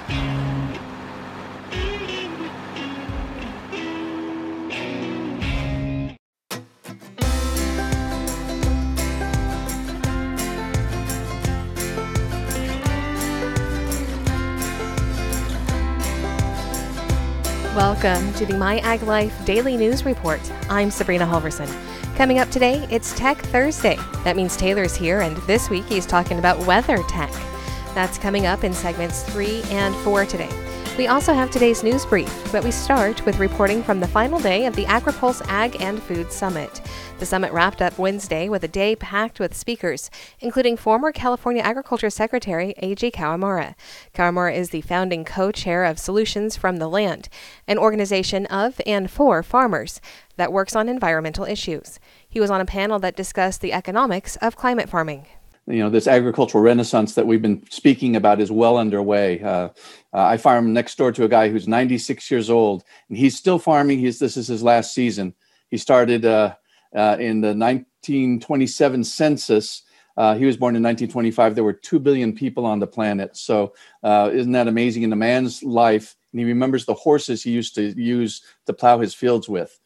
Welcome to the My Ag Life Daily News Report. I'm Sabrina Halverson. Coming up today, it's Tech Thursday. That means Taylor's here, and this week he's talking about weather tech. That's coming up in segments 3 and 4 today. We also have today's news brief, but we start with reporting from the final day of the AgriPulse Ag and Food Summit. The summit wrapped up Wednesday with a day packed with speakers, including former California Agriculture Secretary A.J. Kawamura. Kawamura is the founding co-chair of Solutions from the Land, an organization of and for farmers that works on environmental issues. He was on a panel that discussed the economics of climate farming. You know, this agricultural renaissance that we've been speaking about is well underway. I farm next door to a guy who's 96 years old, and he's still farming. This is his last season. He started in the 1927 census. He was born in 1925. There were 2 billion people on the planet. So isn't that amazing? In a man's life, and he remembers the horses he used to use to plow his fields with.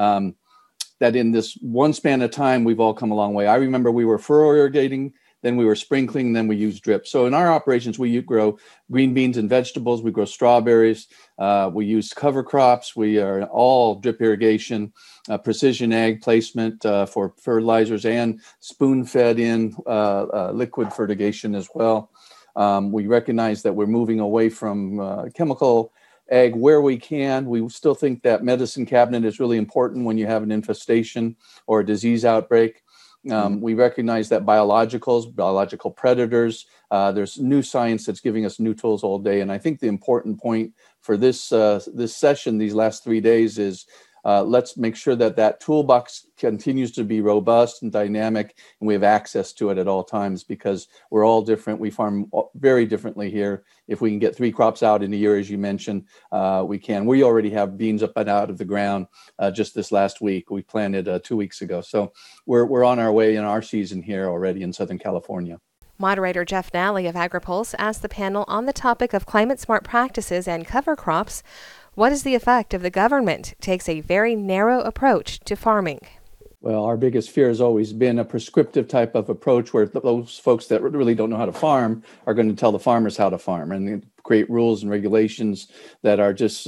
That in this one span of time, we've all come a long way. I remember we were furrow irrigating, then we were sprinkling, then we used drip. So in our operations, we grow green beans and vegetables. We grow strawberries. We use cover crops. We are all drip irrigation, precision ag placement for fertilizers, and spoon-fed in liquid fertigation as well. We recognize that we're moving away from chemical ag where we can. We still think that medicine cabinet is really important when you have an infestation or a disease outbreak. We recognize that biological predators, there's new science that's giving us new tools all day. And I think the important point for this session, these last 3 days, is let's make sure that toolbox continues to be robust and dynamic, and we have access to it at all times, because we're all different. We farm very differently here. If we can get 3 crops out in a year, as you mentioned, we can. We already have beans up and out of the ground just this last week. We planted 2 weeks ago. So we're on our way in our season here already in Southern California. Moderator Jeff Nally of AgriPulse asked the panel on the topic of climate-smart practices and cover crops, what is the effect if the government takes a very narrow approach to farming? Well, our biggest fear has always been a prescriptive type of approach where those folks that really don't know how to farm are going to tell the farmers how to farm and create rules and regulations that are just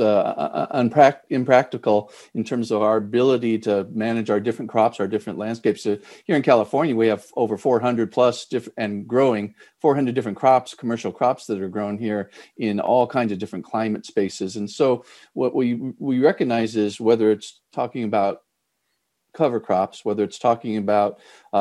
impractical in terms of our ability to manage our different crops, our different landscapes. So here in California, we have over 400 plus and growing 400 different crops, commercial crops that are grown here in all kinds of different climate spaces. And so what we recognize is, whether it's talking about cover crops, whether it's talking about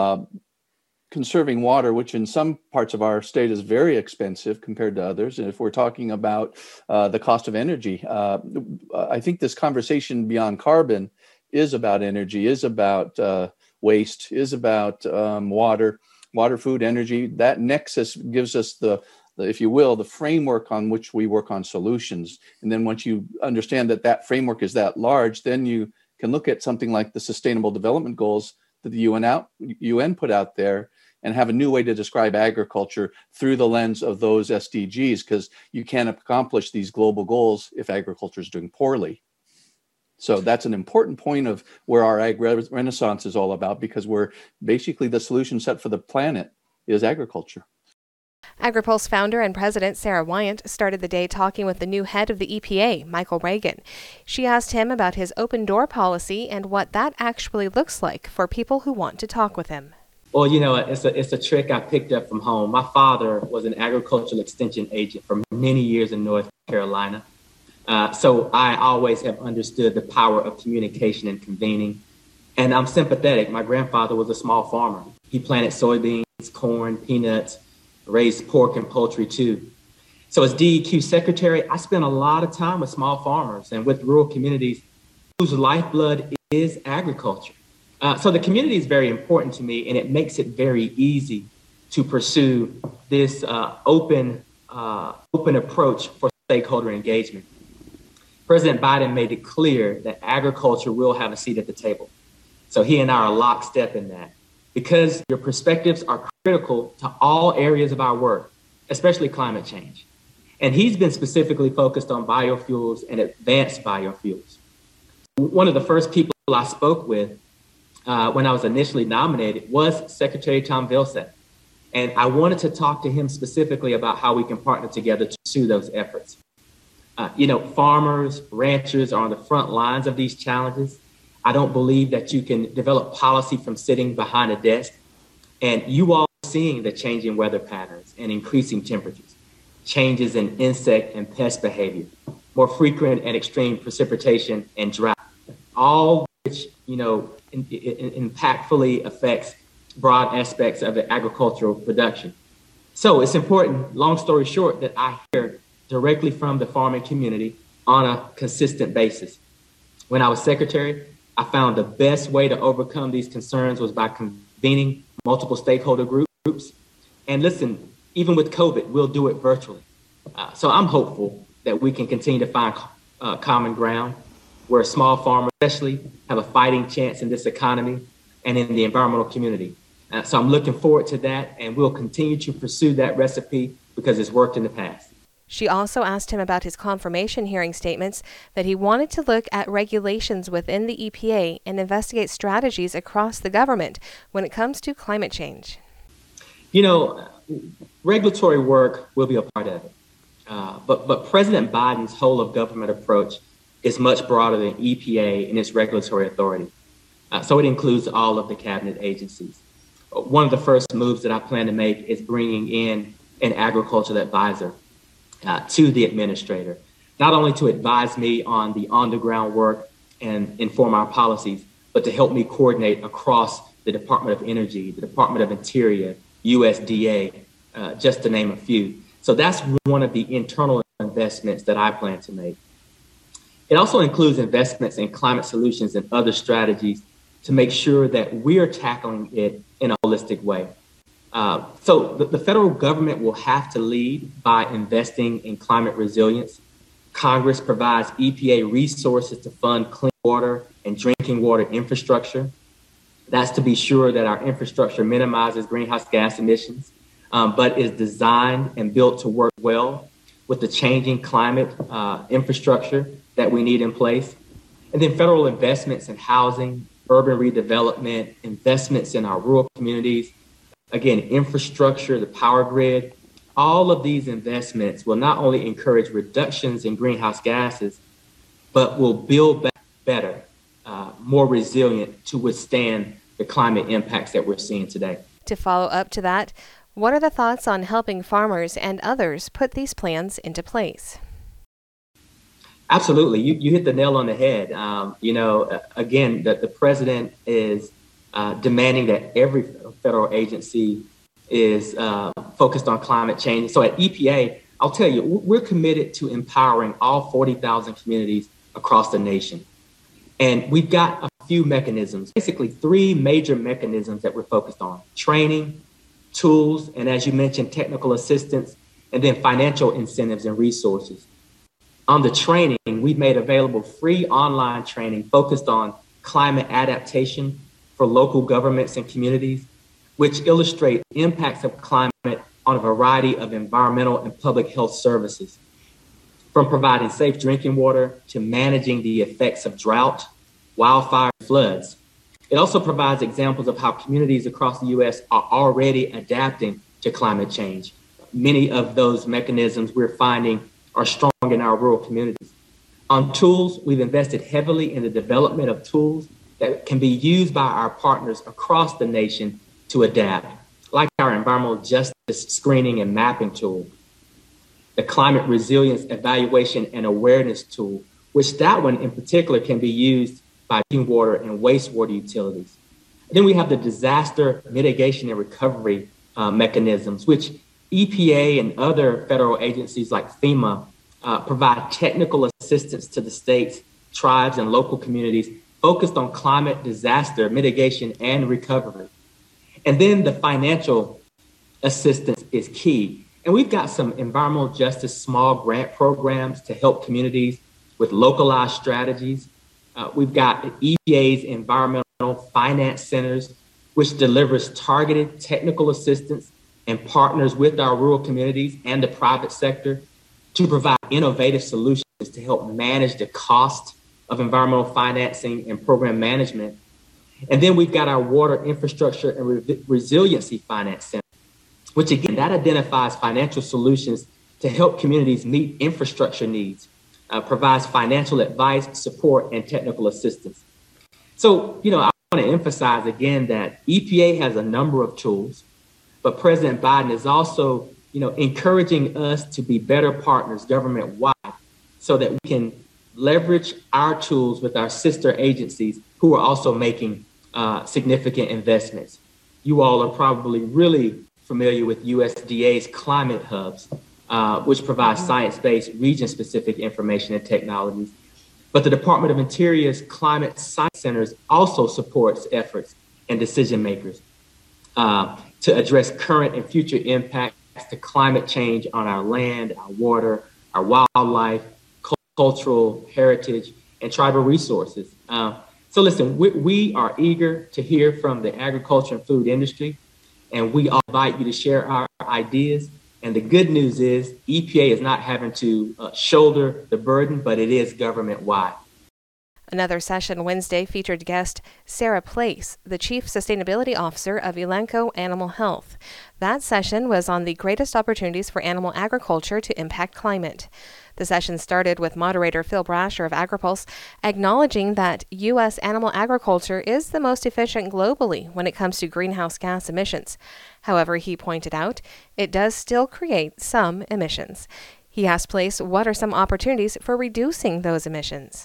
conserving water, which in some parts of our state is very expensive compared to others. And if we're talking about the cost of energy, I think this conversation beyond carbon is about energy, is about waste, is about water, food, energy. That nexus gives us the, if you will, the framework on which we work on solutions. And then once you understand that framework is that large, then you can look at something like the Sustainable Development Goals that the UN put out there and have a new way to describe agriculture through the lens of those SDGs, because you can't accomplish these global goals if agriculture is doing poorly. So that's an important point of where our ag renaissance is all about, because we're basically the solution set for the planet is agriculture. AgriPulse founder and president Sarah Wyant started the day talking with the new head of the EPA, Michael Regan. She asked him about his open door policy and what that actually looks like for people who want to talk with him. Well, you know, it's a trick I picked up from home. My father was an agricultural extension agent for many years in North Carolina. So I always have understood the power of communication and convening. And I'm sympathetic. My grandfather was a small farmer. He planted soybeans, corn, peanuts, raised pork and poultry too. So as DEQ secretary, I spent a lot of time with small farmers and with rural communities whose lifeblood is agriculture. So the community is very important to me, and it makes it very easy to pursue this open approach for stakeholder engagement. President Biden made it clear that agriculture will have a seat at the table. So he and I are lockstep in that, because your perspectives are critical to all areas of our work, especially climate change. And he's been specifically focused on biofuels and advanced biofuels. One of the first people I spoke with when I was initially nominated was Secretary Tom Vilsack. And I wanted to talk to him specifically about how we can partner together to pursue those efforts. Farmers, ranchers are on the front lines of these challenges. I don't believe that you can develop policy from sitting behind a desk. And you all are seeing the changing weather patterns and increasing temperatures, changes in insect and pest behavior, more frequent and extreme precipitation and drought, all which, impactfully affects broad aspects of the agricultural production. So it's important, long story short, that I hear directly from the farming community on a consistent basis. When I was secretary, I found the best way to overcome these concerns was by convening multiple stakeholder groups. And listen, even with COVID, we'll do it virtually. So I'm hopeful that we can continue to find common ground where small farmers especially have a fighting chance in this economy and in the environmental community. So I'm looking forward to that, and we'll continue to pursue that recipe because it's worked in the past. She also asked him about his confirmation hearing statements that he wanted to look at regulations within the EPA and investigate strategies across the government when it comes to climate change. Regulatory work will be a part of it. But President Biden's whole of government approach is much broader than EPA in its regulatory authority. So it includes all of the cabinet agencies. One of the first moves that I plan to make is bringing in an agricultural advisor to the administrator, not only to advise me on the on-the-ground work and inform our policies, but to help me coordinate across the Department of Energy, the Department of Interior, USDA, just to name a few. So that's one of the internal investments that I plan to make. It also includes investments in climate solutions and other strategies to make sure that we're tackling it in a holistic way. So the federal government will have to lead by investing in climate resilience. Congress provides EPA resources to fund clean water and drinking water infrastructure. That's to be sure that our infrastructure minimizes greenhouse gas emissions, but is designed and built to work well with the changing climate infrastructure that we need in place. And then federal investments in housing, urban redevelopment, investments in our rural communities, again, infrastructure, the power grid, all of these investments will not only encourage reductions in greenhouse gases, but will build back better, more resilient to withstand the climate impacts that we're seeing today. To follow up to that, what are the thoughts on helping farmers and others put these plans into place? Absolutely. You hit the nail on the head. Again, that the president is demanding that every federal agency is focused on climate change. So at EPA, I'll tell you, we're committed to empowering all 40,000 communities across the nation. And we've got a few mechanisms, basically 3 major mechanisms that we're focused on: training, tools, and as you mentioned, technical assistance, and then financial incentives and resources. On the training, we've made available free online training focused on climate adaptation for local governments and communities, which illustrate the impacts of climate on a variety of environmental and public health services, from providing safe drinking water to managing the effects of drought, wildfire, and floods. It also provides examples of how communities across the U.S. are already adapting to climate change. Many of those mechanisms we're finding are strong in our rural communities. On tools, we've invested heavily in the development of tools that can be used by our partners across the nation to adapt, like our environmental justice screening and mapping tool, the climate resilience evaluation and awareness tool, which that one in particular can be used by drinking water and wastewater utilities. Then we have the disaster mitigation and recovery mechanisms, which EPA and other federal agencies like FEMA provide technical assistance to the states, tribes, and local communities focused on climate disaster mitigation and recovery. And then the financial assistance is key. And we've got some environmental justice small grant programs to help communities with localized strategies. We've got EPA's Environmental Finance Centers, which delivers targeted technical assistance and partners with our rural communities and the private sector to provide innovative solutions to help manage the cost of environmental financing and program management. And then we've got our Water Infrastructure and Resiliency Finance Center, which again, that identifies financial solutions to help communities meet infrastructure needs, provides financial advice, support, and technical assistance. So, I want to emphasize again that EPA has a number of tools, but President Biden is also, encouraging us to be better partners government-wide so that we can leverage our tools with our sister agencies who are also making significant investments. You all are probably really familiar with USDA's climate hubs, which provide science-based, region-specific information and technologies. But the Department of Interior's Climate Science Centers also supports efforts and decision makers to address current and future impacts to climate change on our land, our water, our wildlife, cultural heritage, and tribal resources. So listen, we are eager to hear from the agriculture and food industry, and we invite you to share our ideas. And the good news is EPA is not having to shoulder the burden, but it is government-wide. Another session Wednesday featured guest Sarah Place, the Chief Sustainability Officer of Elanco Animal Health. That session was on the greatest opportunities for animal agriculture to impact climate. The session started with moderator Phil Brasher of AgriPulse acknowledging that U.S. animal agriculture is the most efficient globally when it comes to greenhouse gas emissions. However, he pointed out, it does still create some emissions. He asked Place what are some opportunities for reducing those emissions.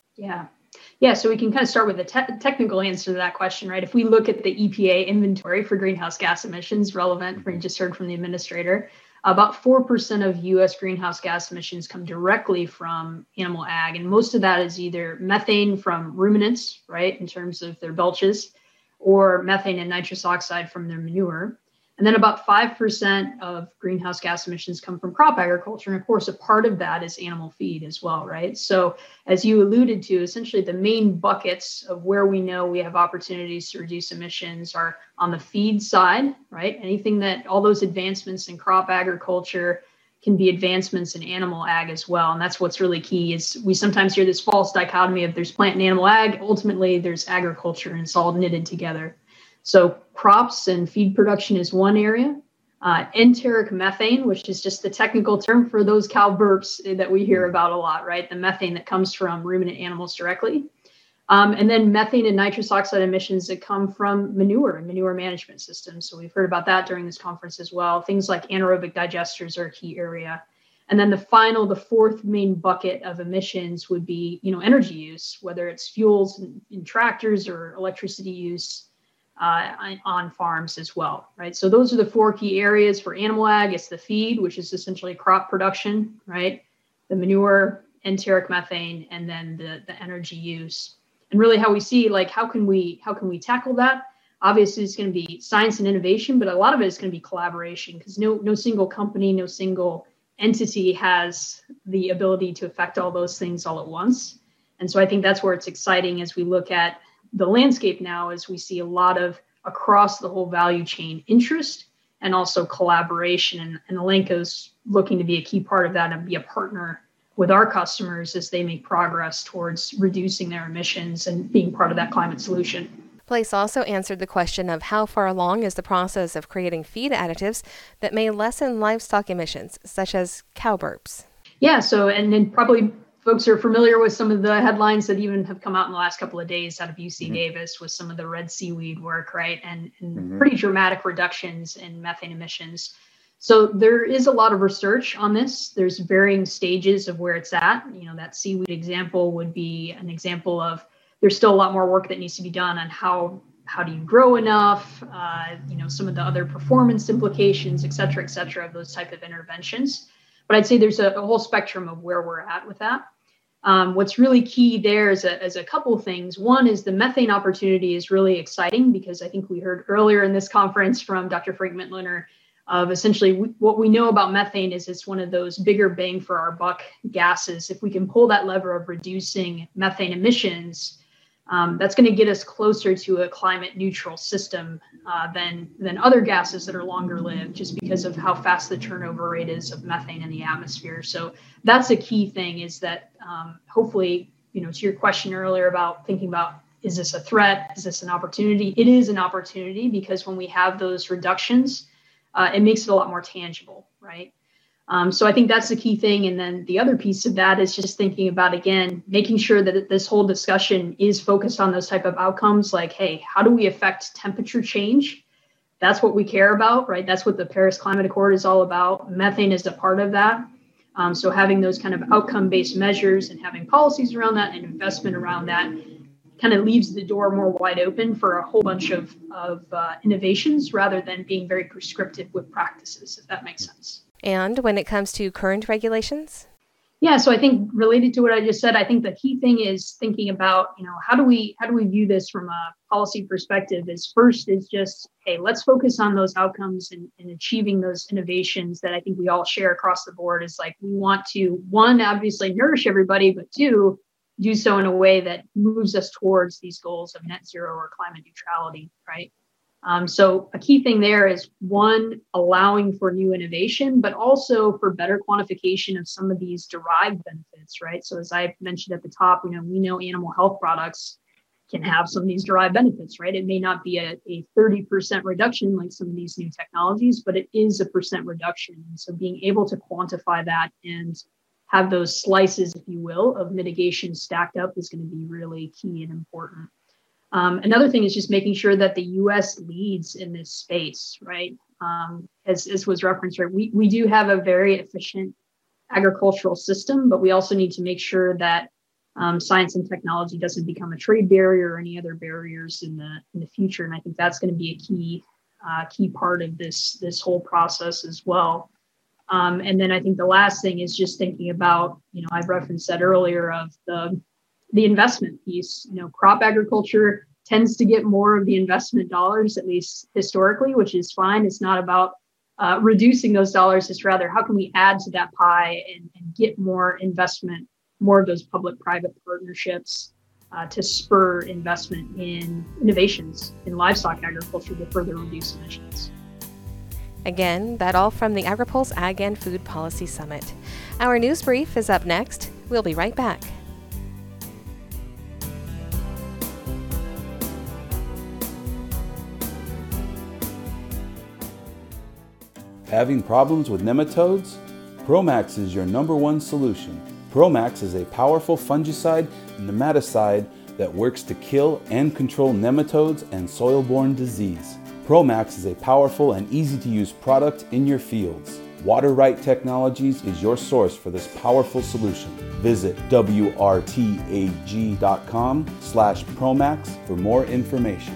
Yeah. So we can kind of start with the technical answer to that question, right? If we look at the EPA inventory for greenhouse gas emissions, relevant for you just heard from the administrator, about 4% of U.S. greenhouse gas emissions come directly from animal ag. And most of that is either methane from ruminants, right, in terms of their belches, or methane and nitrous oxide from their manure. And then about 5% of greenhouse gas emissions come from crop agriculture. And of course, a part of that is animal feed as well, right? So as you alluded to, essentially the main buckets of where we know we have opportunities to reduce emissions are on the feed side, right? Anything that all those advancements in crop agriculture can be advancements in animal ag as well. And that's what's really key is we sometimes hear this false dichotomy of there's plant and animal ag. Ultimately, there's agriculture and it's all knitted together. So crops and feed production is one area. Enteric methane, which is just the technical term for those cow burps that we hear about a lot, right? The methane that comes from ruminant animals directly. And then methane and nitrous oxide emissions that come from manure and manure management systems. So we've heard about that during this conference as well. Things like anaerobic digesters are a key area. And then the fourth main bucket of emissions would be, energy use, whether it's fuels in tractors or electricity use on farms as well, right? So those are the four key areas for animal ag. It's the feed, which is essentially crop production, right? The manure, enteric methane, and then the energy use. And really how we see, how can we tackle that? Obviously, it's going to be science and innovation, but a lot of it is going to be collaboration because no single company, no single entity has the ability to affect all those things all at once. And so I think that's where it's exciting as we look at the landscape now, as we see a lot of across the whole value chain interest and also collaboration. And Elanco's looking to be a key part of that and be a partner with our customers as they make progress towards reducing their emissions and being part of that climate solution. Place also answered the question of how far along is the process of creating feed additives that may lessen livestock emissions, such as cow burps. Yeah, so and then probably folks are familiar with some of the headlines that even have come out in the last couple of days out of UC Davis with some of the red seaweed work, right? And pretty dramatic reductions in methane emissions. So there is a lot of research on this. There's varying stages of where it's at. That seaweed example would be an example of there's still a lot more work that needs to be done on how do you grow enough, some of the other performance implications, et cetera, of those type of interventions. But I'd say there's a whole spectrum of where we're at with that. What's really key there is a couple of things. One is the methane opportunity is really exciting because I think we heard earlier in this conference from Dr. Frank Mittliner of essentially what we know about methane is it's one of those bigger bang for our buck gases. If we can pull that lever of reducing methane emissions, that's going to get us closer to a climate neutral system than other gases that are longer lived, just because of how fast the turnover rate is of methane in the atmosphere. So that's a key thing, is that hopefully, to your question earlier about thinking about, is this a threat? Is this an opportunity? It is an opportunity, because when we have those reductions, it makes it a lot more tangible, right? So I think that's the key thing. And then the other piece of that is just thinking about, again, making sure that this whole discussion is focused on those type of outcomes, like, hey, how do we affect temperature change? That's what we care about, right? That's what the Paris Climate Accord is all about. Methane is a part of that. So having those kind of outcome-based measures and having policies around that and investment around that kind of leaves the door more wide open for a whole bunch of innovations, rather than being very prescriptive with practices, if that makes sense. And when it comes to current regulations? Yeah, so I think related to what I just said, I think the key thing is thinking about, how do we view this from a policy perspective? Is first is just, hey, let's focus on those outcomes and achieving those innovations that I think we all share across the board. Is like, we want to, one, obviously nourish everybody, but two, do so in a way that moves us towards these goals of net zero or climate neutrality, right? So a key thing there is, one, allowing for new innovation, but also for better quantification of some of these derived benefits, right? So as I mentioned at the top, we know animal health products can have some of these derived benefits, right? It may not be a 30% reduction like some of these new technologies, but it is a percent reduction. And so being able to quantify that and have those slices, if you will, of mitigation stacked up is going to be really key and important. Another thing is just making sure that the U.S. leads in this space, right? As was referenced, right? We do have a very efficient agricultural system, but we also need to make sure that science and technology doesn't become a trade barrier or any other barriers in the future. And I think that's going to be a key part of this whole process as well. And then I think the last thing is just thinking about, I've referenced that earlier, of the investment piece. Crop agriculture tends to get more of the investment dollars, at least historically, which is fine. It's not about reducing those dollars. It's rather, how can we add to that pie and get more investment, more of those public-private partnerships to spur investment in innovations in livestock agriculture to further reduce emissions. Again, that all from the AgriPulse Ag and Food Policy Summit. Our news brief is up next. We'll be right back. Having problems with nematodes? Promax is your #1 solution. Promax is a powerful fungicide and nematicide that works to kill and control nematodes and soil-borne disease. Promax is a powerful and easy-to-use product in your fields. WaterRight Technologies is your source for this powerful solution. Visit wrtag.com/Promax for more information.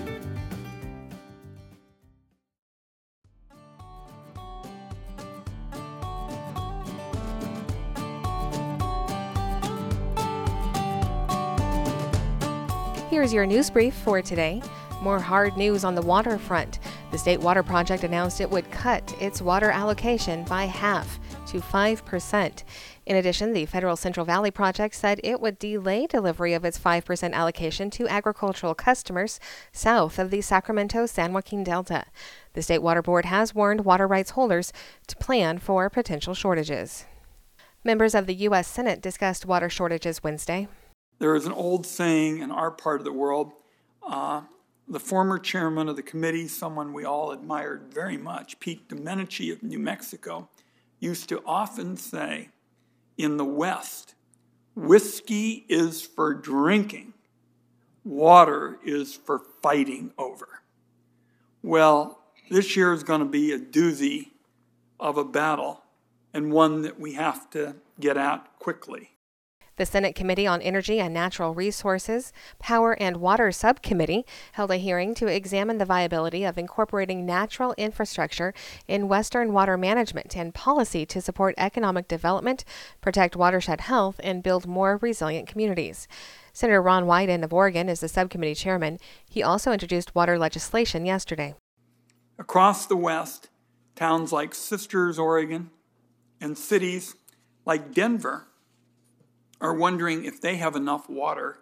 Here's your news brief for today. More hard news on the water front. The State Water Project announced it would cut its water allocation by half to 5%. In addition, the Federal Central Valley Project said it would delay delivery of its 5% allocation to agricultural customers south of the Sacramento-San Joaquin Delta. The State Water Board has warned water rights holders to plan for potential shortages. Members of the U.S. Senate discussed water shortages Wednesday. There is an old saying in our part of the world. The former chairman of the committee, someone we all admired very much, Pete Domenici of New Mexico, used to often say, in the West, whiskey is for drinking, water is for fighting over. Well, this year is going to be a doozy of a battle, and one that we have to get at quickly. The Senate Committee on Energy and Natural Resources, Power and Water Subcommittee held a hearing to examine the viability of incorporating natural infrastructure in Western water management and policy to support economic development, protect watershed health, and build more resilient communities. Senator Ron Wyden of Oregon is the subcommittee chairman. He also introduced water legislation yesterday. Across the West, towns like Sisters, Oregon, and cities like Denver are wondering if they have enough water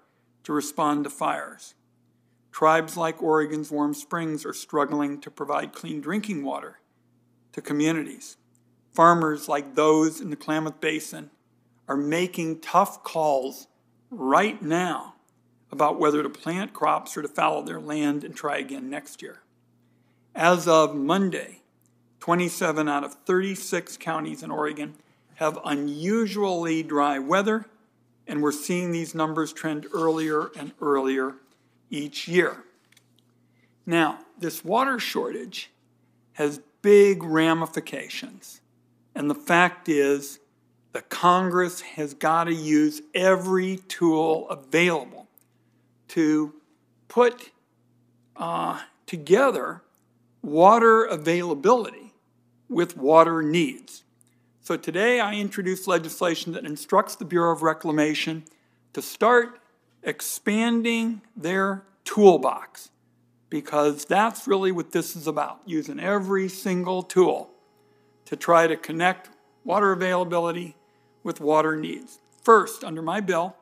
to respond to fires. Tribes like Oregon's Warm Springs are struggling to provide clean drinking water to communities. Farmers like those in the Klamath Basin are making tough calls right now about whether to plant crops or to fallow their land and try again next year. As of Monday, 27 out of 36 counties in Oregon have unusually dry weather, and we're seeing these numbers trend earlier and earlier each year. Now, this water shortage has big ramifications, and the fact is the Congress has got to use every tool available to put together water availability with water needs. So today I introduced legislation that instructs the Bureau of Reclamation to start expanding their toolbox, because that's really what this is about, using every single tool to try to connect water availability with water needs. First, under my bill,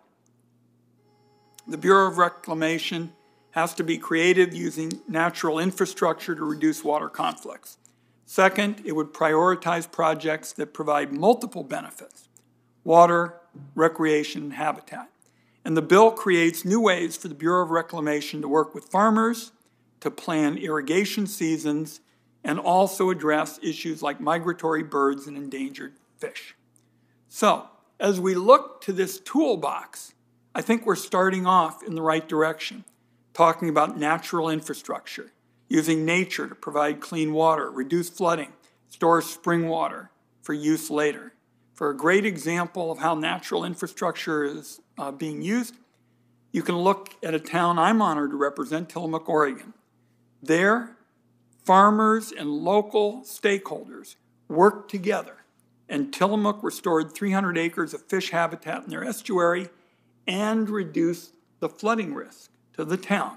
the Bureau of Reclamation has to be creative using natural infrastructure to reduce water conflicts. Second, it would prioritize projects that provide multiple benefits: water, recreation, and habitat. And the bill creates new ways for the Bureau of Reclamation to work with farmers, to plan irrigation seasons, and also address issues like migratory birds and endangered fish. So, as we look to this toolbox, I think we're starting off in the right direction, talking about natural infrastructure, using nature to provide clean water, reduce flooding, store spring water for use later. For a great example of how natural infrastructure is being used, you can look at a town I'm honored to represent, Tillamook, Oregon. There, farmers and local stakeholders worked together, and Tillamook restored 300 acres of fish habitat in their estuary and reduced the flooding risk to the town.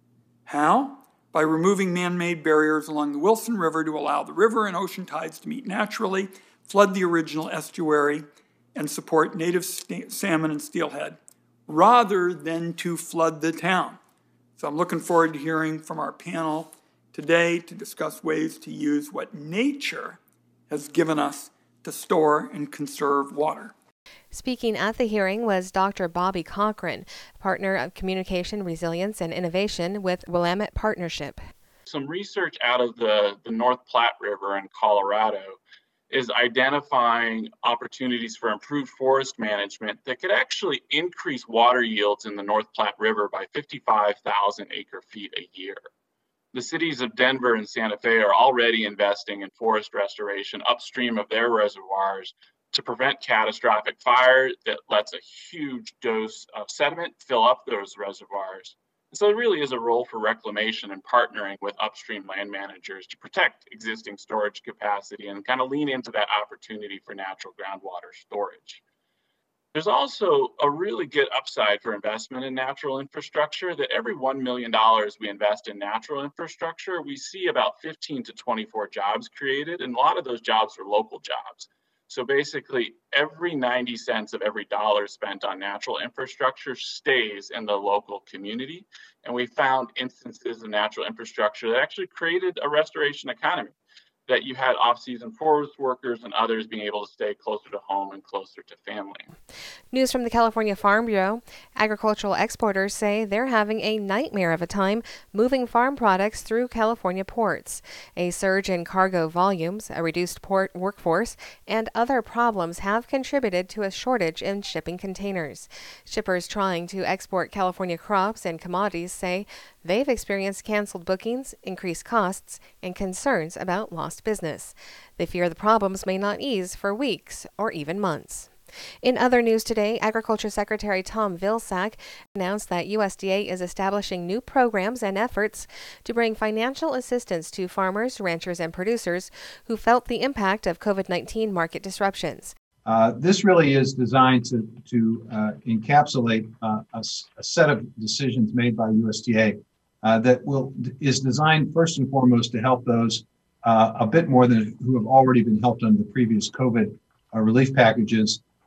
How? By removing man-made barriers along the Wilson River to allow the river and ocean tides to meet naturally, flood the original estuary, and support native salmon and steelhead, rather than to flood the town. So I'm looking forward to hearing from our panel today to discuss ways to use what nature has given us to store and conserve water. Speaking at the hearing was Dr. Bobby Cochran, Partner of Communication, Resilience, and Innovation with Willamette Partnership. Some research out of the North Platte River in Colorado is identifying opportunities for improved forest management that could actually increase water yields in the North Platte River by 55,000 acre-feet a year. The cities of Denver and Santa Fe are already investing in forest restoration upstream of their reservoirs to prevent catastrophic fire that lets a huge dose of sediment fill up those reservoirs. And so there really is a role for reclamation and partnering with upstream land managers to protect existing storage capacity and kind of lean into that opportunity for natural groundwater storage. There's also a really good upside for investment in natural infrastructure, that every $1 million we invest in natural infrastructure, we see about 15 to 24 jobs created, and a lot of those jobs are local jobs. So basically, every 90 cents of every dollar spent on natural infrastructure stays in the local community. And we found instances of natural infrastructure that actually created a restoration economy, that you had off-season forest workers and others being able to stay closer to home and closer to family. News from the California Farm Bureau. Agricultural exporters say they're having a nightmare of a time moving farm products through California ports. A surge in cargo volumes, a reduced port workforce, and other problems have contributed to a shortage in shipping containers. Shippers trying to export California crops and commodities say they've experienced canceled bookings, increased costs, and concerns about lost business. They fear the problems may not ease for weeks or even months. In other news today, Agriculture Secretary Tom Vilsack announced that USDA is establishing new programs and efforts to bring financial assistance to farmers, ranchers, and producers who felt the impact of COVID-19 market disruptions. This really is designed to encapsulate a set of decisions made by USDA that is designed first and foremost to help those a bit more than who have already been helped under the previous COVID relief packages,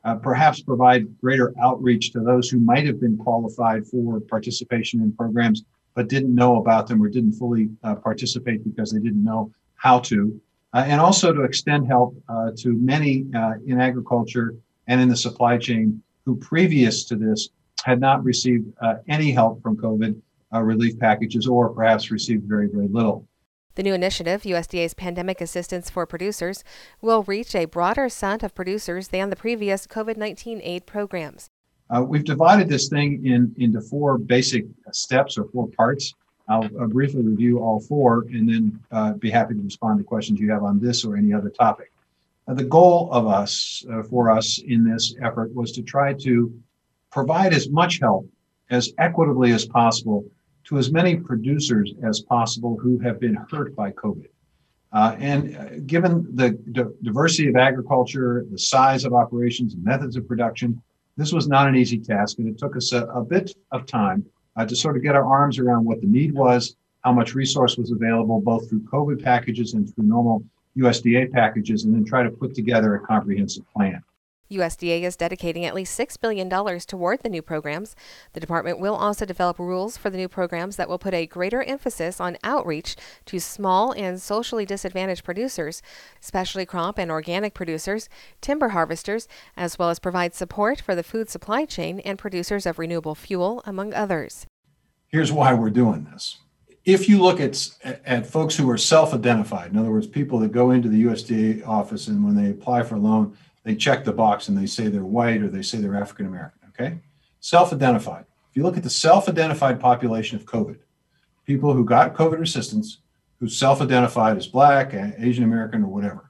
perhaps provide greater outreach to those who might have been qualified for participation in programs but didn't know about them or didn't fully participate because they didn't know how to, and also to extend help to many in agriculture and in the supply chain who previous to this had not received any help from COVID relief packages or perhaps received very, very little. The new initiative, USDA's Pandemic Assistance for Producers, will reach a broader set of producers than the previous COVID-19 aid programs. We've divided this thing into 4 basic steps or 4 parts. I'll briefly review all 4 and then be happy to respond to questions you have on this or any other topic. The goal of for us in this effort was to try to provide as much help as equitably as possible to as many producers as possible who have been hurt by COVID. And given the diversity of agriculture, the size of operations and methods of production, this was not an easy task, and it took us a bit of time to sort of get our arms around what the need was, how much resource was available, both through COVID packages and through normal USDA packages, and then try to put together a comprehensive plan. USDA is dedicating at least $6 billion toward the new programs. The department will also develop rules for the new programs that will put a greater emphasis on outreach to small and socially disadvantaged producers, specialty crop and organic producers, timber harvesters, as well as provide support for the food supply chain and producers of renewable fuel, among others. Here's why we're doing this. If you look at folks who are self-identified, in other words, people that go into the USDA office and when they apply for a loan, they check the box and they say they're white or they say they're African American, okay? Self-identified. If you look at the self-identified population of COVID, people who got COVID assistance, who self-identified as Black, Asian American, or whatever,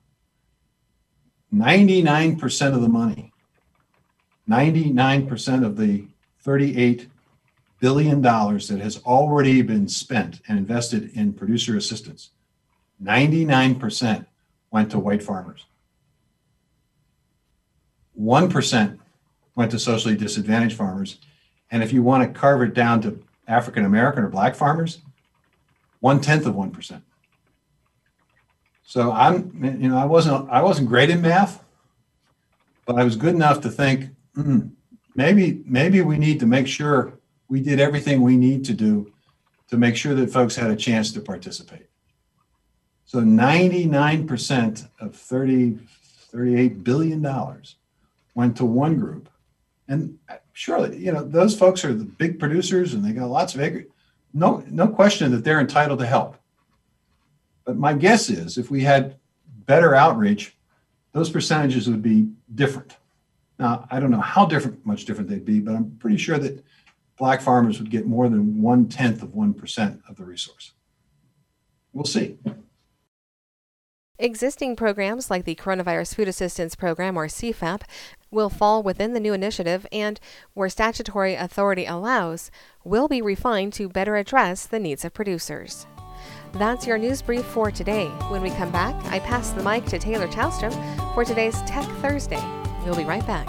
99% of the money, 99% of the $38 billion that has already been spent and invested in producer assistance, 99% went to white farmers. 1% went to socially disadvantaged farmers. And if you want to carve it down to African American or Black farmers, 1/10 of 1%. So I wasn't great in math, but I was good enough to think, maybe we need to make sure we did everything we need to do to make sure that folks had a chance to participate. So 99% of $38 billion went to one group. And surely, those folks are the big producers and they got lots of acreage. No question that they're entitled to help. But my guess is if we had better outreach, those percentages would be different. Now, I don't know how much different they'd be, but I'm pretty sure that Black farmers would get more than 1/10 of 1% of the resource. We'll see. Existing programs like the Coronavirus Food Assistance Program, or CFAP, will fall within the new initiative and, where statutory authority allows, will be refined to better address the needs of producers. That's your news brief for today. When we come back, I pass the mic to Taylor Chalstrom for today's Tech Thursday. We'll be right back.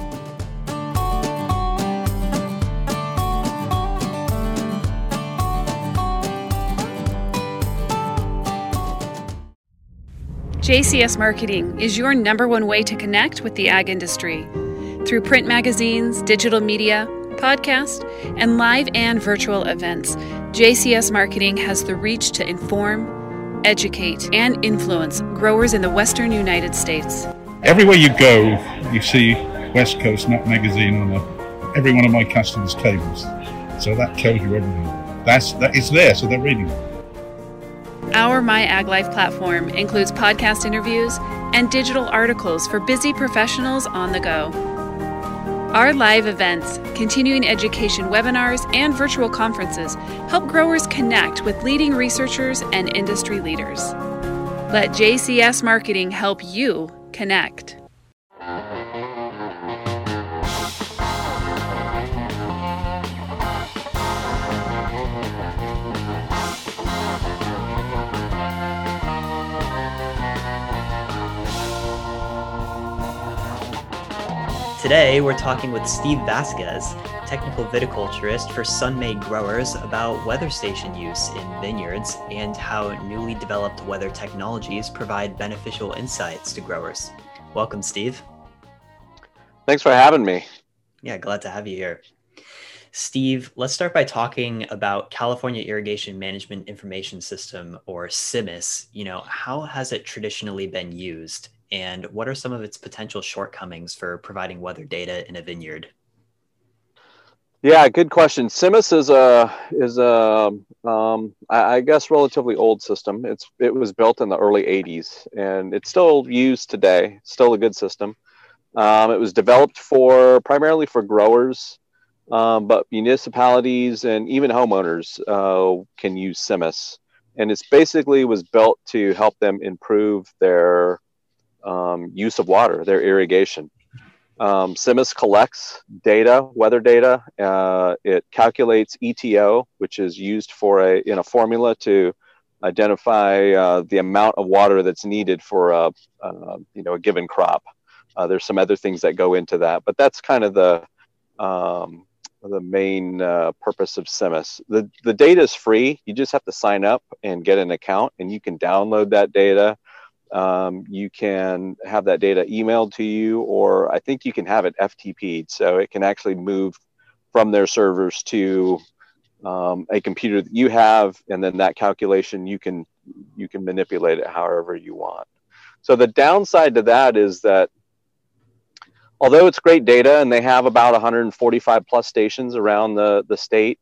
JCS Marketing is your #1 way to connect with the ag industry. Through print magazines, digital media, podcast, and live and virtual events, JCS Marketing has the reach to inform, educate, and influence growers in the Western United States. Everywhere you go, you see West Coast Nut Magazine on every one of my customers' tables. So that tells you everything. That is there, so they're reading it. Our My Ag Life platform includes podcast interviews and digital articles for busy professionals on the go. Our live events, continuing education webinars, and virtual conferences help growers connect with leading researchers and industry leaders. Let JCS Marketing help you connect. Today, we're talking with Steve Vasquez, technical viticulturist for Sun-Maid Growers, about weather station use in vineyards and how newly developed weather technologies provide beneficial insights to growers. Welcome, Steve. Thanks for having me. Yeah, glad to have you here. Steve, let's start by talking about California Irrigation Management Information System, or CIMMYS. How has it traditionally been used, and what are some of its potential shortcomings for providing weather data in a vineyard? Yeah, good question. CIMMYS I guess, relatively old system. It was built in the early 80s, and it's still used today. Still a good system. It was developed primarily for growers, but municipalities and even homeowners can use CIMMYS. And it's basically was built to help them improve their use of water, their irrigation. CIMMYS collects data, weather data. It calculates ETO, which is used in a formula to identify the amount of water that's needed for a given crop. There's some other things that go into that, but that's kind of the main purpose of CIMMYS. The data is free. You just have to sign up and get an account, and you can download that data. You can have that data emailed to you, or I think you can have it FTP'd, so it can actually move from their servers to a computer that you have, and then that calculation you can manipulate it however you want. So the downside to that is that although it's great data, and they have about 145 plus stations around the state,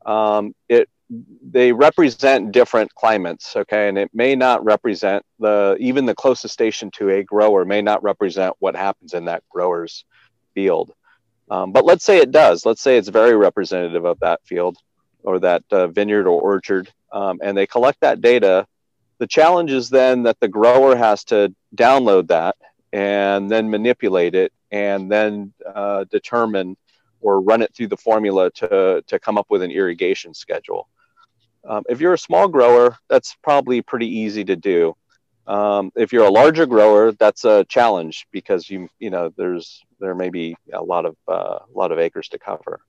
they represent different climates, okay? And it may not represent even the closest station to a grower may not represent what happens in that grower's field. But let's say it does. Let's say it's very representative of that field or that vineyard or orchard, and they collect that data. The challenge is then that the grower has to download that and then manipulate it and then determine or run it through the formula to come up with an irrigation schedule. If you're a small grower, that's probably pretty easy to do. If you're a larger grower, that's a challenge because there may be a lot of acres to cover.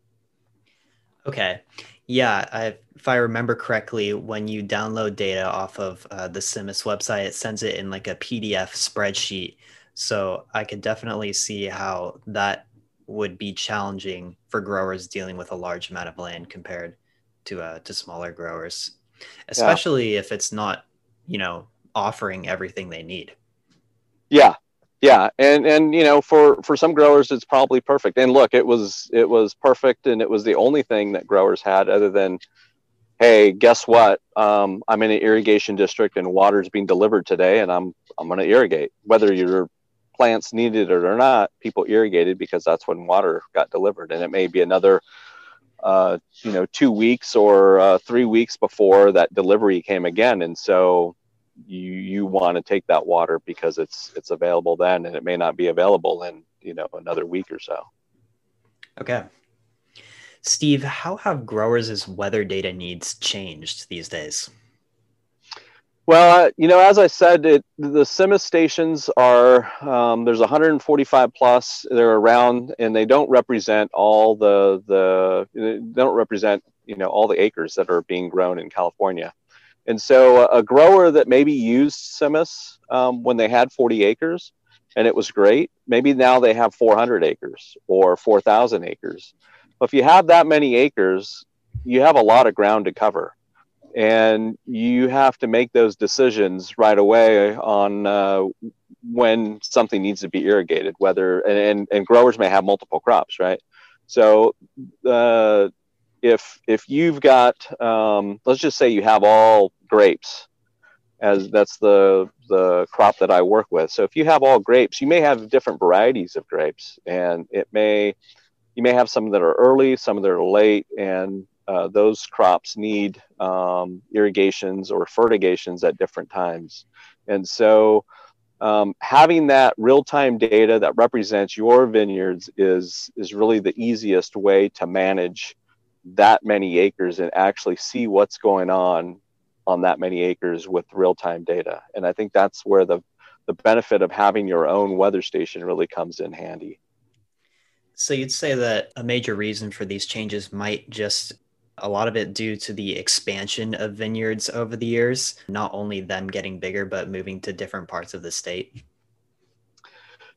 Okay. Yeah, if I remember correctly, when you download data off of the CIMMYS website, it sends it in like a PDF spreadsheet. So I could definitely see how that would be challenging for growers dealing with a large amount of land compared to smaller growers, especially if it's not, offering everything they need. Yeah. And for some growers, it's probably perfect. And look, it was perfect, and it was the only thing that growers had other than, hey, guess what? I'm in an irrigation district and water's being delivered today, and I'm going to irrigate. Whether your plants needed it or not, people irrigated because that's when water got delivered. And it may be another 2 weeks or 3 weeks before that delivery came again. And so you want to take that water because it's available then, and it may not be available in another week or so. Okay. Steve, how have growers' weather data needs changed these days? Well, as I said, the CIMMYS stations are, there's 145 plus, they're around, and they don't represent all they don't represent, all the acres that are being grown in California. And so a grower that maybe used CIMMYS when they had 40 acres and it was great, maybe now they have 400 acres or 4,000 acres. But if you have that many acres, you have a lot of ground to cover. And you have to make those decisions right away on when something needs to be irrigated, and growers may have multiple crops, right? So if you've got, let's just say you have all grapes, as that's the crop that I work with. So if you have all grapes, you may have different varieties of grapes, and you may have some that are early, some that are late, and those crops need irrigations or fertigations at different times. And so having that real-time data that represents your vineyards is really the easiest way to manage that many acres and actually see what's going on that many acres with real-time data. And I think that's where the benefit of having your own weather station really comes in handy. So you'd say that a major reason for these changes might just a lot of it due to the expansion of vineyards over the years, not only them getting bigger, but moving to different parts of the state?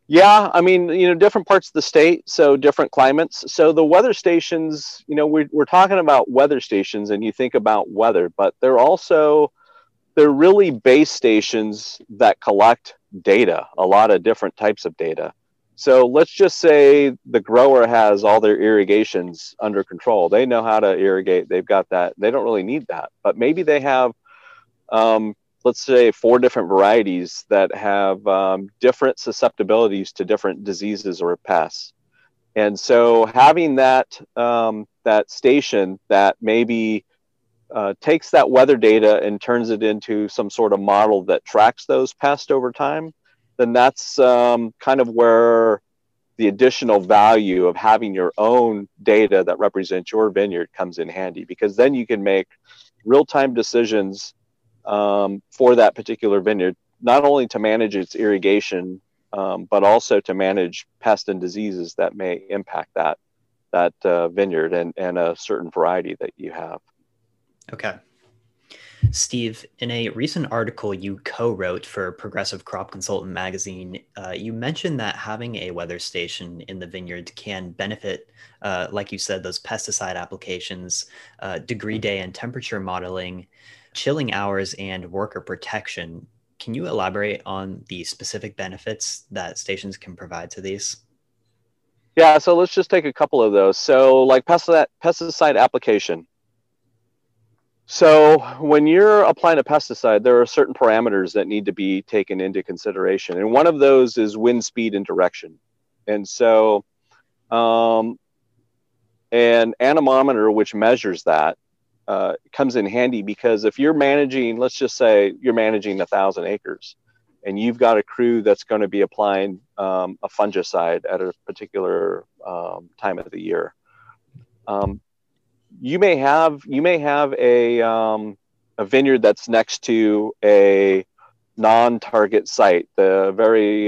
Yeah, I mean, different parts of the state, so different climates. So the weather stations, we're talking about weather stations, and you think about weather, but they're really base stations that collect data, a lot of different types of data. So let's just say the grower has all their irrigations under control. They know how to irrigate. They've got that. They don't really need that. But maybe they have, let's say, 4 different varieties that have different susceptibilities to different diseases or pests. And so having that station that maybe takes that weather data and turns it into some sort of model that tracks those pests over time, then that's kind of where the additional value of having your own data that represents your vineyard comes in handy, because then you can make real-time decisions for that particular vineyard, not only to manage its irrigation, but also to manage pests and diseases that may impact that vineyard and a certain variety that you have. Okay. Steve, in a recent article you co-wrote for Progressive Crop Consultant magazine, you mentioned that having a weather station in the vineyard can benefit, like you said, those pesticide applications, degree day and temperature modeling, chilling hours, and worker protection. Can you elaborate on the specific benefits that stations can provide to these? Yeah, so let's just take a couple of those. So like pesticide application. So when you're applying a pesticide, there are certain parameters that need to be taken into consideration. And one of those is wind speed and direction. And so an anemometer, which measures that, comes in handy, because if you're managing, let's just say you're managing 1,000 acres and you've got a crew that's going to be applying a fungicide at a particular time of the year. You may have a vineyard that's next to a non-target site. The very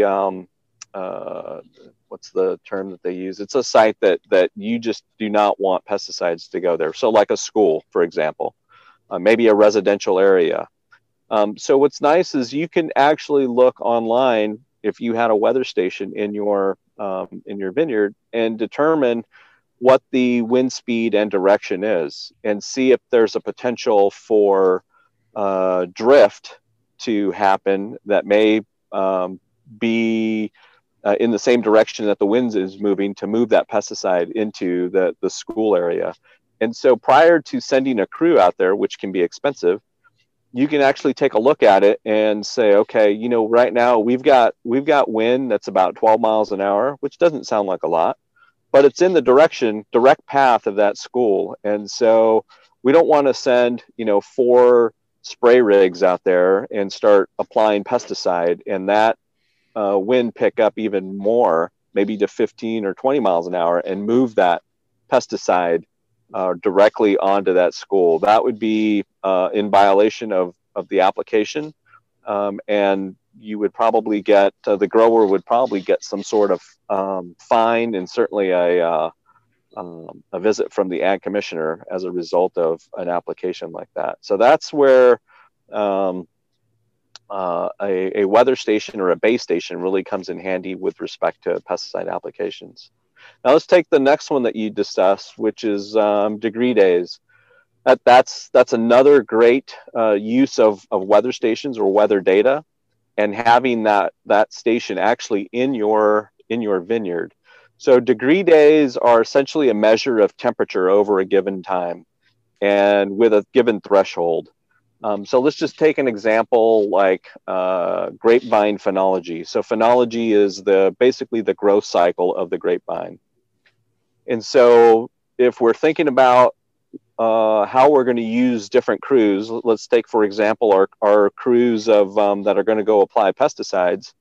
what's the term that they use? It's a site that you just do not want pesticides to go there. So like a school, for example, maybe a residential area. So what's nice is you can actually look online if you had a weather station in your vineyard and determine what the wind speed and direction is, and see if there's a potential for drift to happen that may be in the same direction that the wind is moving, to move that pesticide into the school area. And so prior to sending a crew out there, which can be expensive, you can actually take a look at it and say, okay, right now we've got wind that's about 12 miles an hour, which doesn't sound like a lot, but it's in the direct path of that school. And so we don't want to send, 4 spray rigs out there and start applying pesticide, and that wind pick up even more, maybe to 15 or 20 miles an hour, and move that pesticide directly onto that school. That would be in violation of the application. And you would probably get, the grower would probably get some sort of fine, and certainly a visit from the ag commissioner as a result of an application like that. So that's where a weather station or a base station really comes in handy with respect to pesticide applications. Now let's take the next one that you discussed, which is degree days. That's another great use of weather stations or weather data, and having that station actually in your vineyard. So degree days are essentially a measure of temperature over a given time and with a given threshold. So let's just take an example like grapevine phenology. So phenology is basically the growth cycle of the grapevine. And so if we're thinking about how we're going to use different crews, let's take, for example, our crews of that are going to go apply pesticides.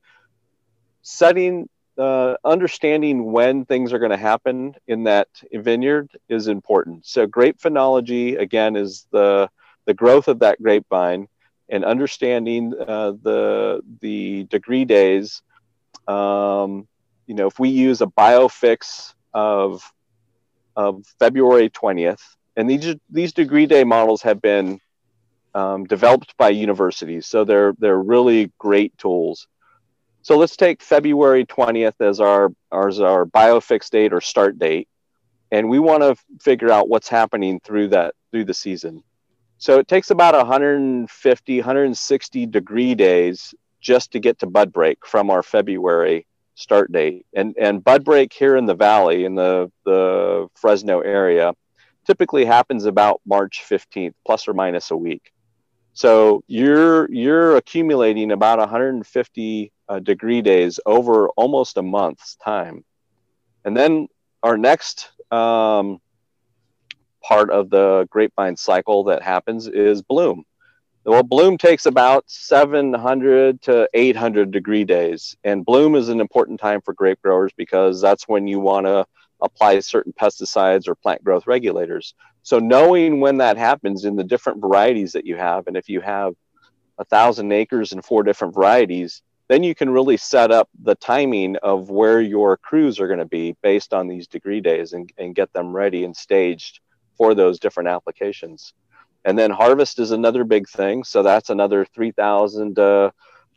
Understanding when things are going to happen in that vineyard is important. So grape phenology, again, is the growth of that grapevine, and understanding the degree days. If we use a biofix of February 20th, and these degree day models have been developed by universities, so they're really great tools. So let's take February 20th as our biofix date or start date. And we want to figure out what's happening through the season. So it takes about 150, 160 degree days just to get to bud break from our February start date. And bud break here in the valley, in the Fresno area, typically happens about March 15th, plus or minus a week. So you're accumulating about 150 degree days over almost a month's time. And then our next part of the grapevine cycle that happens is bloom. Well, bloom takes about 700 to 800 degree days. And bloom is an important time for grape growers because that's when you want to apply certain pesticides or plant growth regulators. So knowing when that happens in the different varieties that you have, and if you have 1,000 acres and 4 different varieties, then you can really set up the timing of where your crews are going to be based on these degree days and get them ready and staged for those different applications. And then harvest is another big thing. So that's another 3,000 to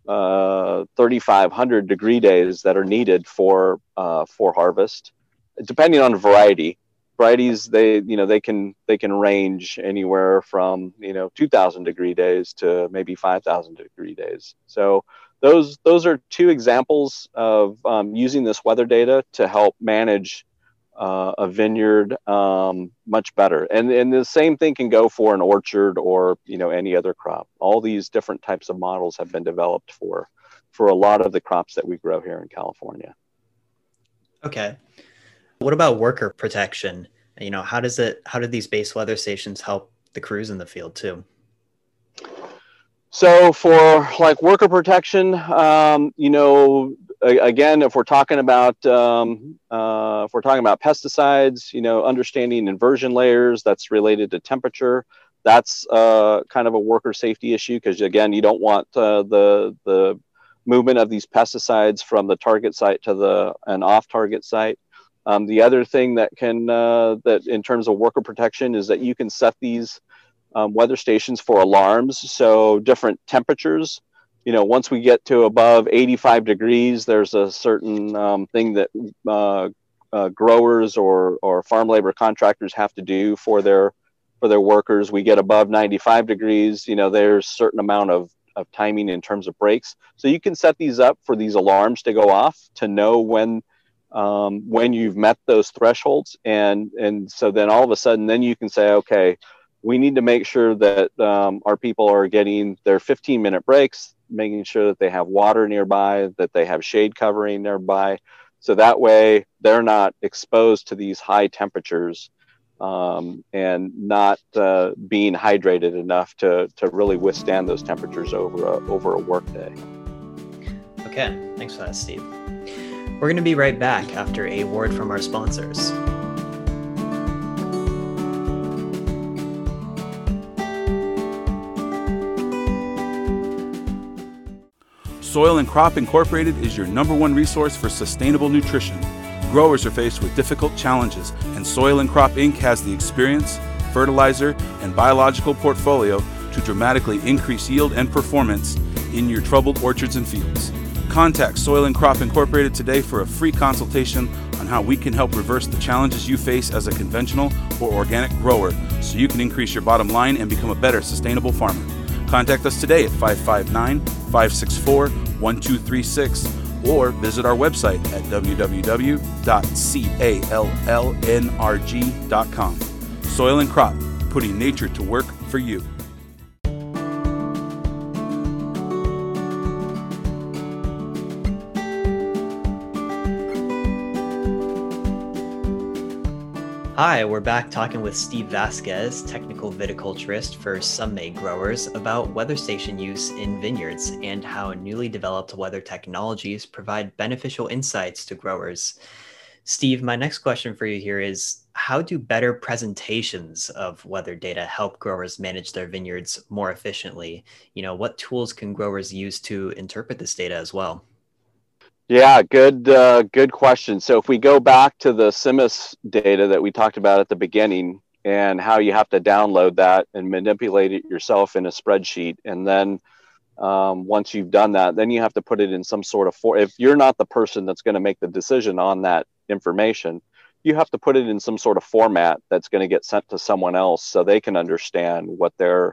3,500 degree days that are needed for harvest, depending on variety. Varieties, they can range anywhere from 2,000 degree days to maybe 5,000 degree days. So those are 2 examples of using this weather data to help manage a vineyard much better. And the same thing can go for an orchard or any other crop. All these different types of models have been developed for a lot of the crops that we grow here in California. Okay. What about worker protection? How do these base weather stations help the crews in the field too? So for like worker protection, again, if we're talking about pesticides, understanding inversion layers, that's related to temperature. That's kind of a worker safety issue because again, you don't want the movement of these pesticides from the target site to an off-target site. The other thing that in terms of worker protection is that you can set these weather stations for alarms. So different temperatures, once we get to above 85 degrees, there's a certain thing that growers or farm labor contractors have to do for their workers. We get above 95 degrees, there's a certain amount of timing in terms of breaks. So you can set these up for these alarms to go off to know when you've met those thresholds. And so then all of a sudden, then you can say, okay, we need to make sure that our people are getting their 15-minute breaks, making sure that they have water nearby, that they have shade covering nearby. So that way they're not exposed to these high temperatures and not being hydrated enough to really withstand those temperatures over a work day. Okay, thanks for that, Steve. We're going to be right back after a word from our sponsors. Soil and Crop Incorporated is your #1 resource for sustainable nutrition. Growers are faced with difficult challenges, and Soil and Crop Inc. has the experience, fertilizer, and biological portfolio to dramatically increase yield and performance in your troubled orchards and fields. Contact Soil and Crop Incorporated today for a free consultation on how we can help reverse the challenges you face as a conventional or organic grower so you can increase your bottom line and become a better sustainable farmer. Contact us today at 559-564-1236 or visit our website at www.callnrg.com. Soil and Crop, putting nature to work for you. Hi, we're back talking with Steve Vasquez, technical viticulturist for Some Made Growers, about weather station use in vineyards and how newly developed weather technologies provide beneficial insights to growers. Steve, my next question for you here is, how do better presentations of weather data help growers manage their vineyards more efficiently? What tools can growers use to interpret this data as well? Yeah, good question. So if we go back to the CIMMYS data that we talked about at the beginning and how you have to download that and manipulate it yourself in a spreadsheet and then once you've done that, then you have to put it in some sort of if you're not the person that's going to make the decision on that information, you have to put it in some sort of format that's going to get sent to someone else so they can understand what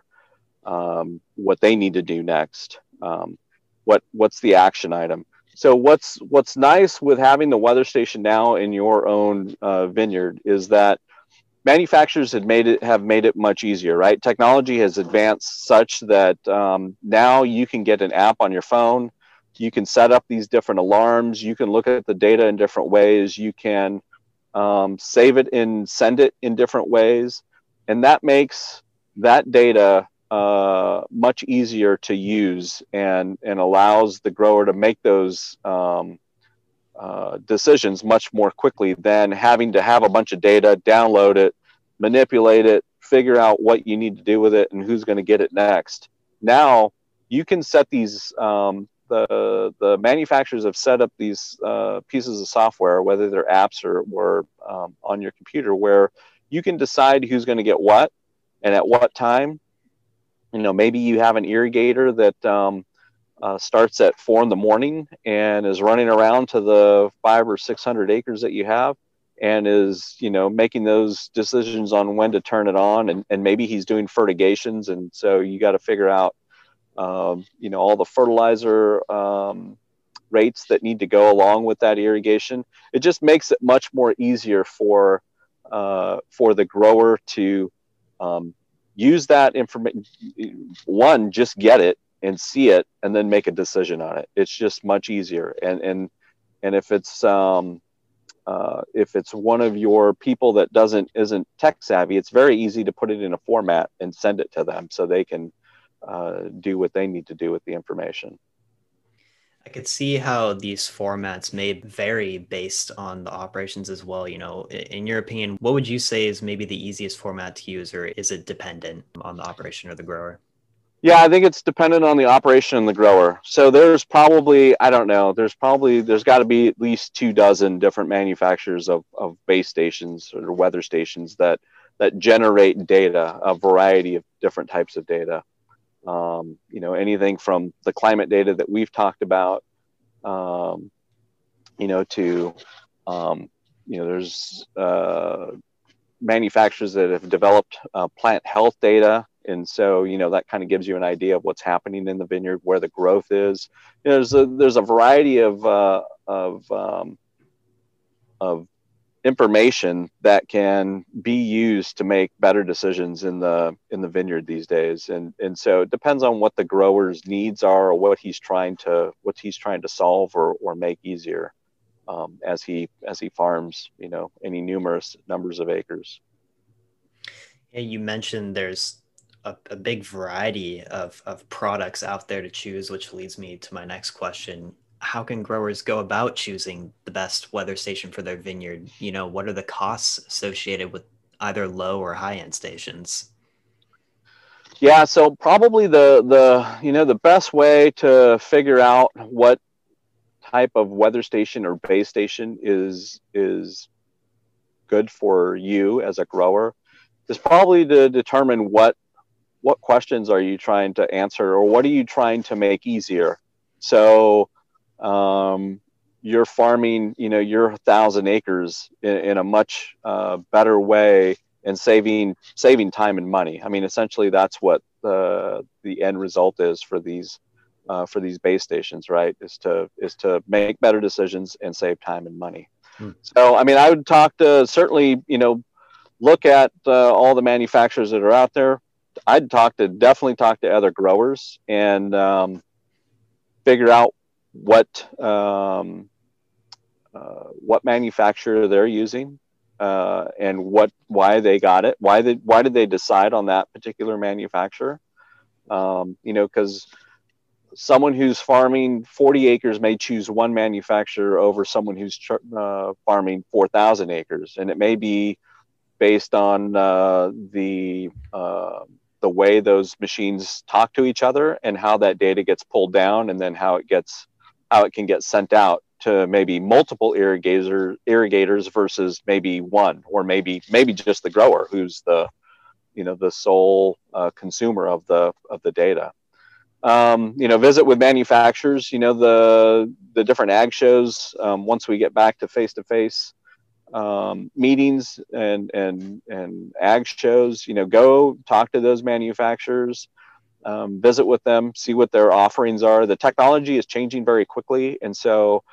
they need to do next. What's the action item? So what's nice with having the weather station now in your own vineyard is that manufacturers have made it much easier, right? Technology has advanced such that now you can get an app on your phone. You can set up these different alarms. You can look at the data in different ways. You can save it and send it in different ways. And that makes that data much easier to use and allows the grower to make those decisions much more quickly than having to have a bunch of data, download it, manipulate it, figure out what you need to do with it and who's going to get it next. Now you can set these, the manufacturers have set up these pieces of software, whether they're apps or on your computer, where you can decide who's going to get what and at what time. Maybe you have an irrigator that starts at 4 a.m. and is running around to the 500 or 600 acres that you have and is, making those decisions on when to turn it on. And maybe he's doing fertigations. And so you got to figure out, all the fertilizer rates that need to go along with that irrigation. It just makes it much more easier for the grower to use that information. One, just get it and see it and then make a decision on it. It's just much easier. And if it's one of your people that isn't tech savvy, it's very easy to put it in a format and send it to them so they can do what they need to do with the information. I could see how these formats may vary based on the operations as well. In your opinion, what would you say is maybe the easiest format to use, or is it dependent on the operation or the grower? Yeah, I think it's dependent on the operation and the grower. So there's probably, there's got to be at least 24 different manufacturers of base stations or weather stations that generate data, a variety of different types of data. Anything from the climate data that we've talked about, to, there's manufacturers that have developed plant health data. And so, that kind of gives you an idea of what's happening in the vineyard, where the growth is. There's a variety of information that can be used to make better decisions in the vineyard these days. And so it depends on what the grower's needs are or what he's trying to solve or make easier as he farms, any numerous numbers of acres. Yeah, you mentioned there's a big variety of products out there to choose, which leads me to my next question. How can growers go about choosing the best weather station for their vineyard? What are the costs associated with either low or high end stations? Yeah, so probably the best way to figure out what type of weather station or base station is good for you as a grower is probably to determine what questions are you trying to answer or what are you trying to make easier. So you're farming, your 1,000 acres in a much better way and saving time and money. I mean, essentially, that's what the end result is for these base stations, right? Is to make better decisions and save time and money. So, I mean, I would certainly look at all the manufacturers that are out there. I'd definitely talk to other growers and figure out what manufacturer they're using and why they got it. Why did they decide on that particular manufacturer? Because someone who's farming 40 acres may choose one manufacturer over someone who's farming 4,000 acres, and it may be based on the way those machines talk to each other and how that data gets pulled down, and then how it can get sent out to maybe multiple irrigators versus maybe one, or maybe just the grower who's the sole consumer of the data. Visit with manufacturers, the different ag shows. Once we get back to face-to-face meetings and ag shows, go talk to those manufacturers, visit with them, see what their offerings are. The technology is changing very quickly. And so,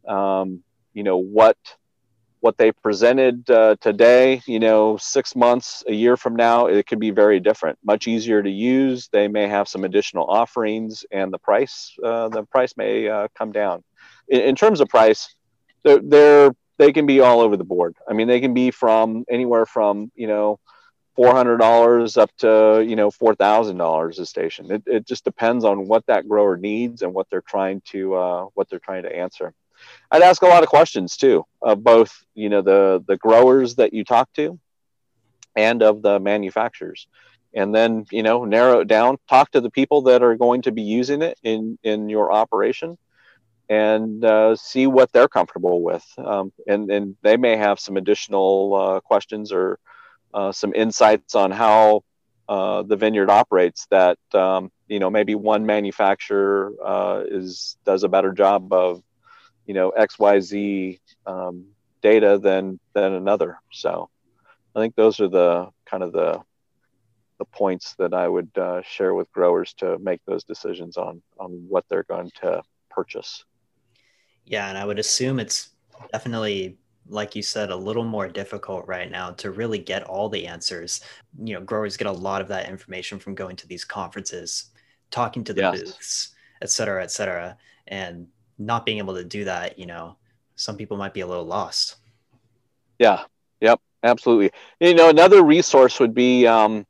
what they presented today, 6 months, a year from now, it could be very different, much easier to use. They may have some additional offerings, and the price may come down. In terms of price, they can be all over the board. I mean, they can be from anywhere from, $400 up to, $4,000 a station. It just depends on what that grower needs and what they're trying to answer. I'd ask a lot of questions too, of both, the growers that you talk to and of the manufacturers. And then, narrow it down, talk to the people that are going to be using it in your operation, and see what they're comfortable with. And they may have some additional questions or some insights on how the vineyard operates that, maybe one manufacturer does a better job of, XYZ data than another. So I think those are the kind of the points that I would share with growers to make those decisions on what they're going to purchase. Yeah, and I would assume it's definitely, like you said, a little more difficult right now to really get all the answers. Growers get a lot of that information from going to these conferences, talking to the booths, et cetera, and not being able to do that, some people might be a little lost. Yeah. Yep. Absolutely. Another resource would be their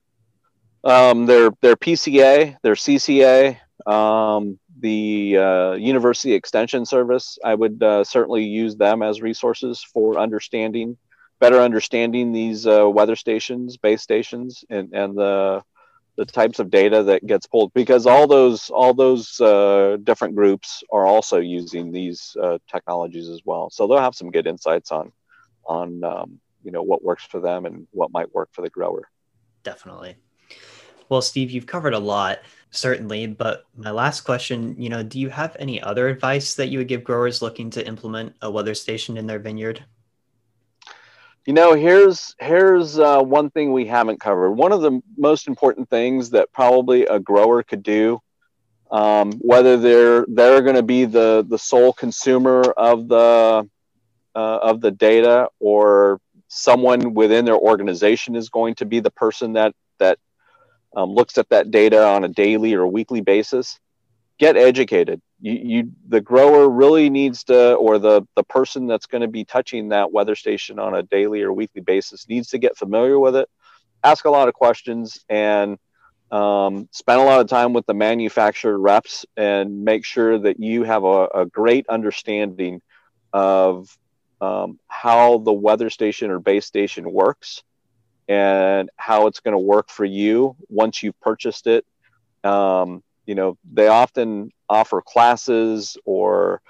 PCA, their CCA, the University Extension Service. I would certainly use them as resources for better understanding these weather stations, base stations, and the types of data that gets pulled, because all those different groups are also using these technologies as well. So they'll have some good insights on what works for them and what might work for the grower. Definitely. Well, Steve, you've covered a lot, certainly, but my last question, do you have any other advice that you would give growers looking to implement a weather station in their vineyard? Here's one thing we haven't covered. One of the most important things that probably a grower could do, whether they're going to be the sole consumer of the data, or someone within their organization is going to be the person that looks at that data on a daily or weekly basis, get educated. The grower really needs to, or the person that's going to be touching that weather station on a daily or weekly basis needs to get familiar with it, ask a lot of questions, and spend a lot of time with the manufacturer reps, and make sure that you have a great understanding of how the weather station or base station works, and how it's going to work for you once you've purchased it. They often offer classes, or,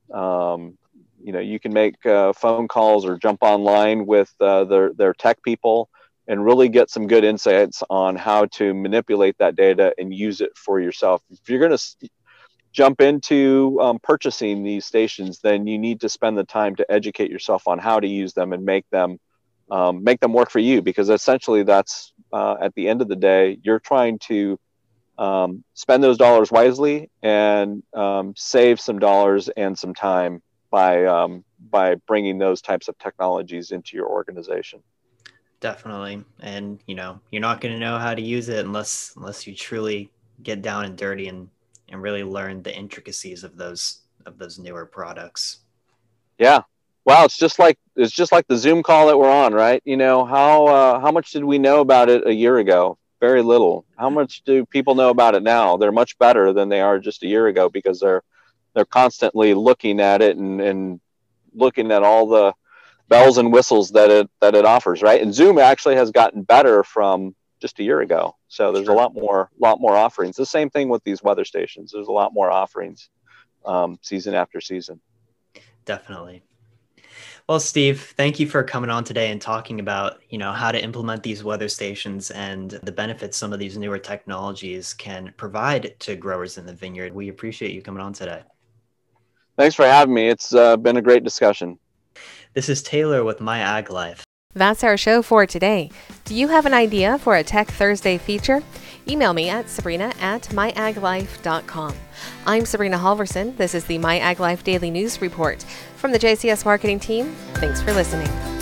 you can make phone calls or jump online with their tech people and really get some good insights on how to manipulate that data and use it for yourself. If you're going to jump into purchasing these stations, then you need to spend the time to educate yourself on how to use them and make them work for you, because essentially that's at the end of the day, you're trying to spend those dollars wisely and save some dollars and some time by bringing those types of technologies into your organization. Definitely. And you're not going to know how to use it unless you truly get down and dirty and really learn the intricacies of those newer products. Yeah. Wow, it's just like the Zoom call that we're on, right? How much did we know about it a year ago? Very little. How much do people know about it now? They're much better than they are just a year ago, because they're constantly looking at it and looking at all the bells and whistles that it offers, right? And Zoom actually has gotten better from just a year ago. So there's a lot more offerings. The same thing with these weather stations. There's a lot more offerings season after season. Definitely. Well, Steve, thank you for coming on today and talking about, how to implement these weather stations and the benefits some of these newer technologies can provide to growers in the vineyard. We appreciate you coming on today. Thanks for having me. It's been a great discussion. This is Taylor with My Ag Life. That's our show for today. Do you have an idea for a Tech Thursday feature? Email me at sabrina@myaglife.com. I'm Sabrina Halverson. This is the My Ag Life Daily News Report. From the JCS Marketing Team, thanks for listening.